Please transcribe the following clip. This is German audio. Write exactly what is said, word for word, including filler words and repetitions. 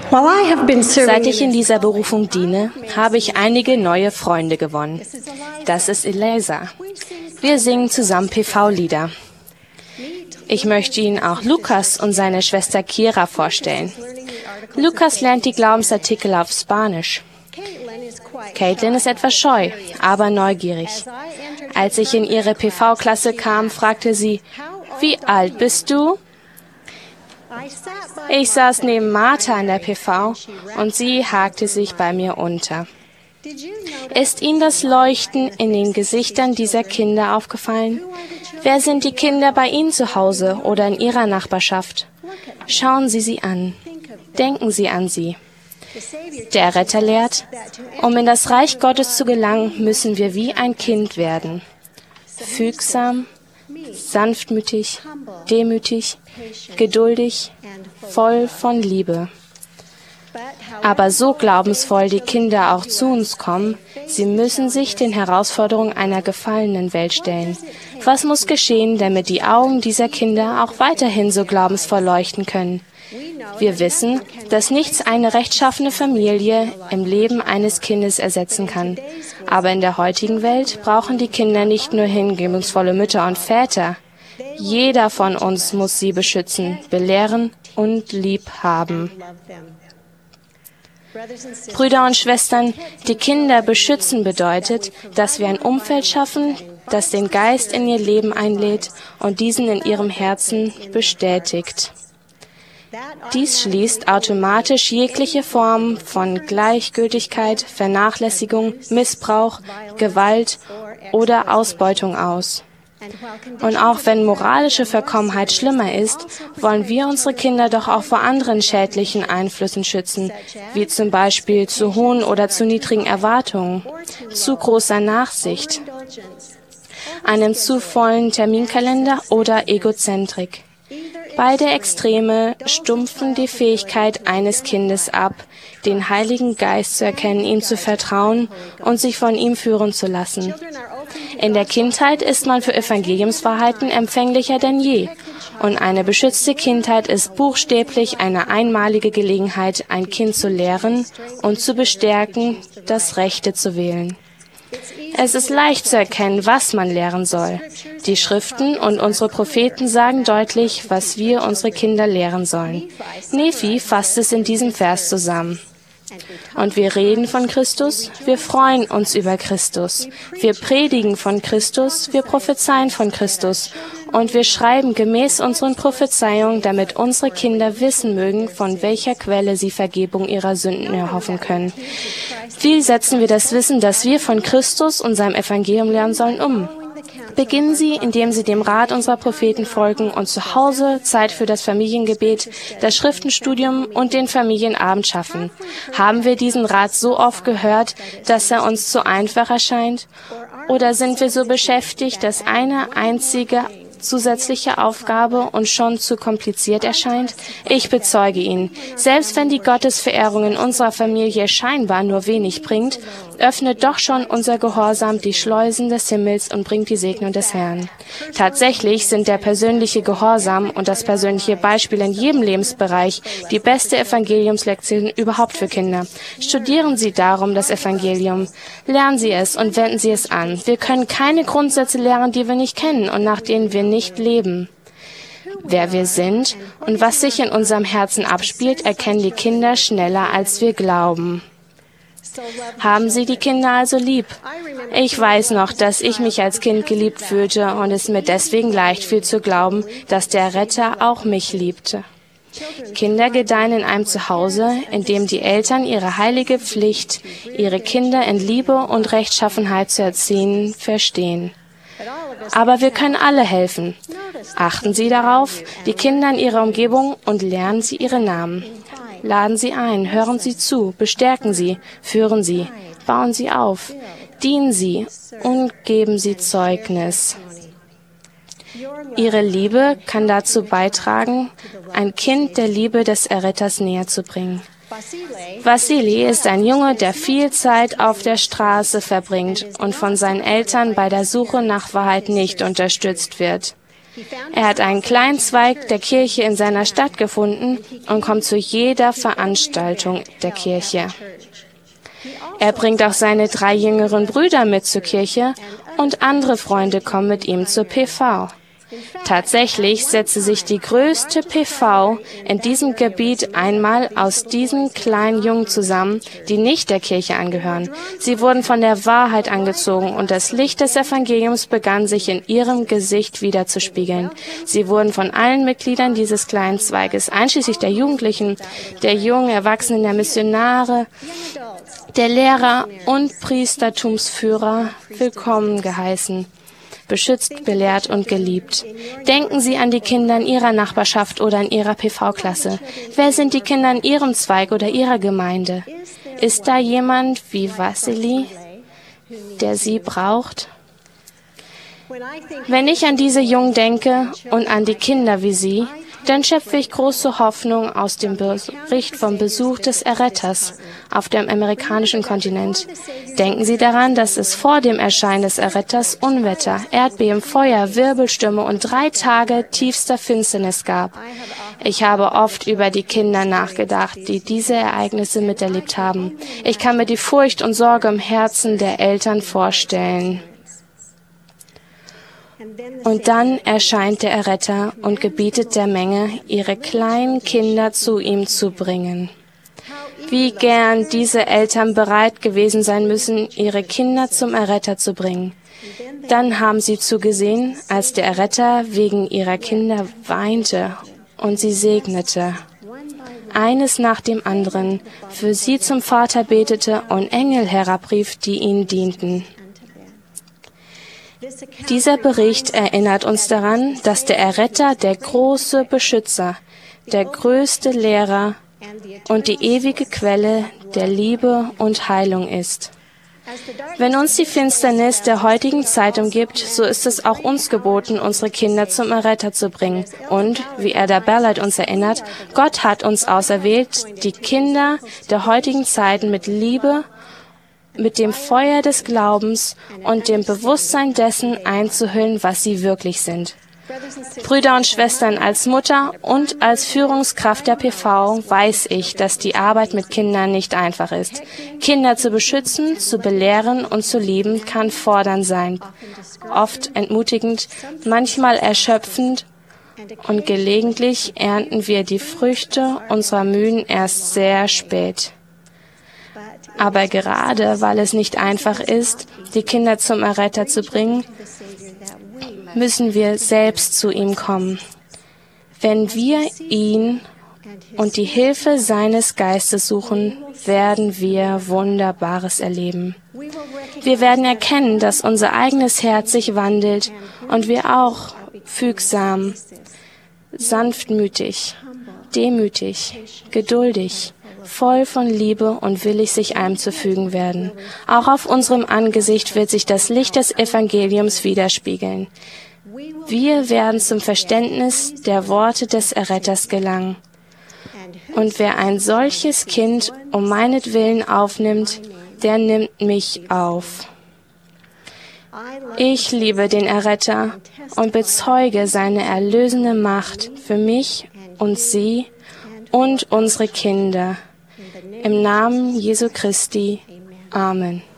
Seit ich in dieser Berufung diene, habe ich einige neue Freunde gewonnen. Das ist Eliza. Wir singen zusammen P V-Lieder. Ich möchte Ihnen auch Lukas und seine Schwester Kira vorstellen. Lukas lernt die Glaubensartikel auf Spanisch. Caitlin ist etwas scheu, aber neugierig. Als ich in ihre P V-Klasse kam, fragte sie, wie alt bist du? Ich saß neben Martha in der P V und sie hakte sich bei mir unter. Ist Ihnen das Leuchten in den Gesichtern dieser Kinder aufgefallen? Wer sind die Kinder bei Ihnen zu Hause oder in Ihrer Nachbarschaft? Schauen Sie sie an. Denken Sie an sie. Der Retter lehrt, um in das Reich Gottes zu gelangen, müssen wir wie ein Kind werden. Fügsam, sanftmütig, demütig, geduldig, voll von Liebe. Aber so glaubensvoll die Kinder auch zu uns kommen, sie müssen sich den Herausforderungen einer gefallenen Welt stellen. Was muss geschehen, damit die Augen dieser Kinder auch weiterhin so glaubensvoll leuchten können? Wir wissen, dass nichts eine rechtschaffene Familie im Leben eines Kindes ersetzen kann. Aber in der heutigen Welt brauchen die Kinder nicht nur hingebungsvolle Mütter und Väter. Jeder von uns muss sie beschützen, belehren und lieb haben. Brüder und Schwestern, die Kinder beschützen bedeutet, dass wir ein Umfeld schaffen, das den Geist in ihr Leben einlädt und diesen in ihrem Herzen bestätigt. Dies schließt automatisch jegliche Form von Gleichgültigkeit, Vernachlässigung, Missbrauch, Gewalt oder Ausbeutung aus. Und auch wenn moralische Verkommenheit schlimmer ist, wollen wir unsere Kinder doch auch vor anderen schädlichen Einflüssen schützen, wie zum Beispiel zu hohen oder zu niedrigen Erwartungen, zu großer Nachsicht, einem zu vollen Terminkalender oder Egozentrik. Beide Extreme stumpfen die Fähigkeit eines Kindes ab, den Heiligen Geist zu erkennen, ihm zu vertrauen und sich von ihm führen zu lassen. In der Kindheit ist man für Evangeliumswahrheiten empfänglicher denn je. Und eine beschützte Kindheit ist buchstäblich eine einmalige Gelegenheit, ein Kind zu lehren und zu bestärken, das Rechte zu wählen. Es ist leicht zu erkennen, was man lehren soll. Die Schriften und unsere Propheten sagen deutlich, was wir unsere Kinder lehren sollen. Nephi fasst es in diesem Vers zusammen. Und wir reden von Christus, wir freuen uns über Christus. Wir predigen von Christus, wir prophezeien von Christus. Und wir schreiben gemäß unseren Prophezeiungen, damit unsere Kinder wissen mögen, von welcher Quelle sie Vergebung ihrer Sünden erhoffen können. Wie setzen wir das Wissen, das wir von Christus und seinem Evangelium lernen sollen, um? Beginnen Sie, indem Sie dem Rat unserer Propheten folgen und zu Hause Zeit für das Familiengebet, das Schriftenstudium und den Familienabend schaffen. Haben wir diesen Rat so oft gehört, dass er uns zu einfach erscheint? Oder sind wir so beschäftigt, dass eine einzige zusätzliche Aufgabe uns schon zu kompliziert erscheint? Ich bezeuge Ihnen, selbst wenn die Gottesverehrung in unserer Familie scheinbar nur wenig bringt, öffnet doch schon unser Gehorsam die Schleusen des Himmels und bringt die Segnung des Herrn. Tatsächlich sind der persönliche Gehorsam und das persönliche Beispiel in jedem Lebensbereich die beste Evangeliumslektion überhaupt für Kinder. Studieren Sie darum das Evangelium, lernen Sie es und wenden Sie es an. Wir können keine Grundsätze lehren, die wir nicht kennen und nach denen wir nicht leben. Wer wir sind und was sich in unserem Herzen abspielt, erkennen die Kinder schneller, als wir glauben. Haben Sie die Kinder also lieb? Ich weiß noch, dass ich mich als Kind geliebt fühlte und es mir deswegen leicht fiel zu glauben, dass der Retter auch mich liebte. Kinder gedeihen in einem Zuhause, in dem die Eltern ihre heilige Pflicht, ihre Kinder in Liebe und Rechtschaffenheit zu erziehen, verstehen. Aber wir können alle helfen. Achten Sie darauf, die Kinder in ihrer Umgebung und lernen Sie ihre Namen. Laden Sie ein, hören Sie zu, bestärken Sie, führen Sie, bauen Sie auf, dienen Sie und geben Sie Zeugnis. Ihre Liebe kann dazu beitragen, ein Kind der Liebe des Erretters näher zu bringen. Wassili ist ein Junge, der viel Zeit auf der Straße verbringt und von seinen Eltern bei der Suche nach Wahrheit nicht unterstützt wird. Er hat einen kleinen Zweig der Kirche in seiner Stadt gefunden und kommt zu jeder Veranstaltung der Kirche. Er bringt auch seine drei jüngeren Brüder mit zur Kirche und andere Freunde kommen mit ihm zur P V. Tatsächlich setzte sich die größte P V in diesem Gebiet einmal aus diesen kleinen Jungen zusammen, die nicht der Kirche angehören. Sie wurden von der Wahrheit angezogen und das Licht des Evangeliums begann sich in ihrem Gesicht wiederzuspiegeln. Sie wurden von allen Mitgliedern dieses kleinen Zweiges, einschließlich der Jugendlichen, der jungen Erwachsenen, der Missionare, der Lehrer und Priestertumsführer willkommen geheißen, beschützt, belehrt und geliebt. Denken Sie an die Kinder in Ihrer Nachbarschaft oder in Ihrer P V-Klasse. Wer sind die Kinder in Ihrem Zweig oder Ihrer Gemeinde? Ist da jemand wie Wassili, der Sie braucht? Wenn ich an diese Jungen denke und an die Kinder wie sie, dann schöpfe ich große Hoffnung aus dem Bericht vom Besuch des Erretters auf dem amerikanischen Kontinent. Denken Sie daran, dass es vor dem Erscheinen des Erretters Unwetter, Erdbeben, Feuer, Wirbelstürme und drei Tage tiefster Finsternis gab. Ich habe oft über die Kinder nachgedacht, die diese Ereignisse miterlebt haben. Ich kann mir die Furcht und Sorge im Herzen der Eltern vorstellen. Und dann erscheint der Erretter und gebietet der Menge, ihre kleinen Kinder zu ihm zu bringen. Wie gern diese Eltern bereit gewesen sein müssen, ihre Kinder zum Erretter zu bringen. Dann haben sie zugesehen, als der Erretter wegen ihrer Kinder weinte und sie segnete. Eines nach dem anderen für sie zum Vater betete und Engel herabrief, die ihnen dienten. Dieser Bericht erinnert uns daran, dass der Erretter der große Beschützer, der größte Lehrer und die ewige Quelle der Liebe und Heilung ist. Wenn uns die Finsternis der heutigen Zeit umgibt, so ist es auch uns geboten, unsere Kinder zum Erretter zu bringen. Und, wie Elder Ballard uns erinnert, Gott hat uns auserwählt, die Kinder der heutigen Zeiten mit Liebe, mit dem Feuer des Glaubens und dem Bewusstsein dessen einzuhüllen, was sie wirklich sind. Brüder und Schwestern, als Mutter und als Führungskraft der P V weiß ich, dass die Arbeit mit Kindern nicht einfach ist. Kinder zu beschützen, zu belehren und zu lieben kann fordernd sein, oft entmutigend, manchmal erschöpfend und gelegentlich ernten wir die Früchte unserer Mühen erst sehr spät. Aber gerade weil es nicht einfach ist, die Kinder zum Erretter zu bringen, müssen wir selbst zu ihm kommen. Wenn wir ihn und die Hilfe seines Geistes suchen, werden wir Wunderbares erleben. Wir werden erkennen, dass unser eigenes Herz sich wandelt und wir auch fügsam, sanftmütig, demütig, geduldig, voll von Liebe und willig sich einzufügen werden. Auch auf unserem Angesicht wird sich das Licht des Evangeliums widerspiegeln. Wir werden zum Verständnis der Worte des Erretters gelangen. Und wer ein solches Kind um meinetwillen aufnimmt, der nimmt mich auf. Ich liebe den Erretter und bezeuge seine erlösende Macht für mich und sie und unsere Kinder. Im Namen Jesu Christi. Amen.